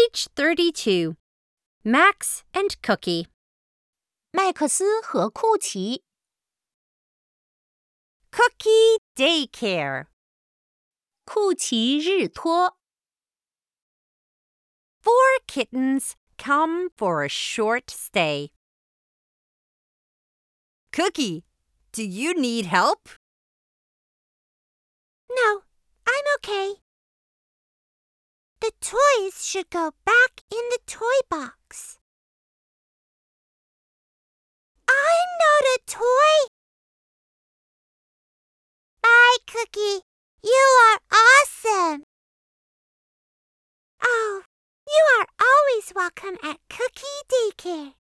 Page 32. Max and Cookie. 麦克斯和库奇 Cookie Daycare. 库奇日托 4 kittens come for a short stay. Cookie, do you need help? No, I'm okay. The toys should go back in the toy box. I'm not a toy. Bye, Cookie. You are awesome. Oh, you are always welcome at Cookie Daycare.